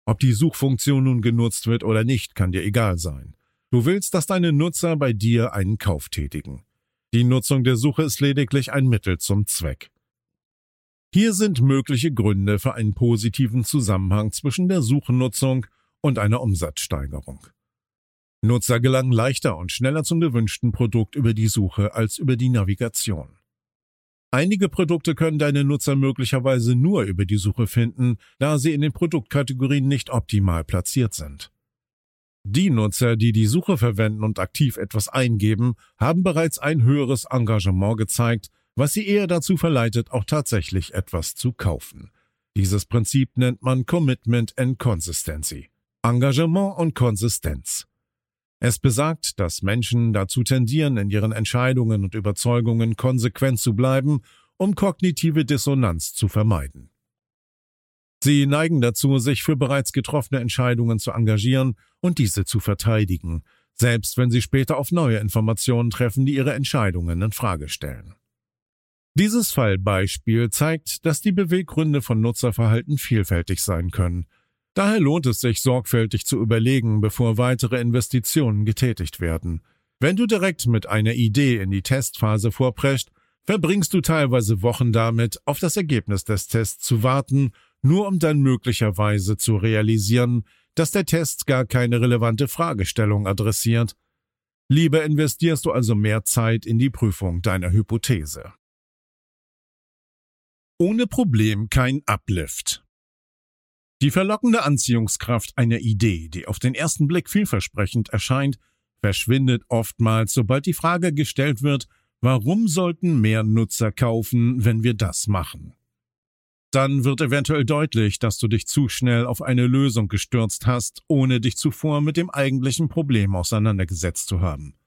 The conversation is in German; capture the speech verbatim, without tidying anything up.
Ob die Suchfunktion nun genutzt wird oder nicht, kann dir egal sein. Du willst, dass deine Nutzer bei dir einen Kauf tätigen. Die Nutzung der Suche ist lediglich ein Mittel zum Zweck. Hier sind mögliche Gründe für einen positiven Zusammenhang zwischen der Suchnutzung und einer Umsatzsteigerung. Nutzer gelangen leichter und schneller zum gewünschten Produkt über die Suche als über die Navigation. Einige Produkte können deine Nutzer möglicherweise nur über die Suche finden, da sie in den Produktkategorien nicht optimal platziert sind. Die Nutzer, die die Suche verwenden und aktiv etwas eingeben, haben bereits ein höheres Engagement gezeigt, was sie eher dazu verleitet, auch tatsächlich etwas zu kaufen. Dieses Prinzip nennt man Commitment and Consistency. Engagement und Konsistenz. Es besagt, dass Menschen dazu tendieren, in ihren Entscheidungen und Überzeugungen konsequent zu bleiben, um kognitive Dissonanz zu vermeiden. Sie neigen dazu, sich für bereits getroffene Entscheidungen zu engagieren und diese zu verteidigen, selbst wenn sie später auf neue Informationen treffen, die ihre Entscheidungen in Frage stellen. Dieses Fallbeispiel zeigt, dass die Beweggründe von Nutzerverhalten vielfältig sein können. Daher lohnt es sich, sorgfältig zu überlegen, bevor weitere Investitionen getätigt werden. Wenn du direkt mit einer Idee in die Testphase vorpreschst, verbringst du teilweise Wochen damit, auf das Ergebnis des Tests zu warten, nur um dann möglicherweise zu realisieren, dass der Test gar keine relevante Fragestellung adressiert. Lieber investierst du also mehr Zeit in die Prüfung deiner Hypothese. Ohne Problem kein Uplift. Die verlockende Anziehungskraft einer Idee, die auf den ersten Blick vielversprechend erscheint, verschwindet oftmals, sobald die Frage gestellt wird, warum sollten mehr Nutzer kaufen, wenn wir das machen? Dann wird eventuell deutlich, dass du dich zu schnell auf eine Lösung gestürzt hast, ohne dich zuvor mit dem eigentlichen Problem auseinandergesetzt zu haben.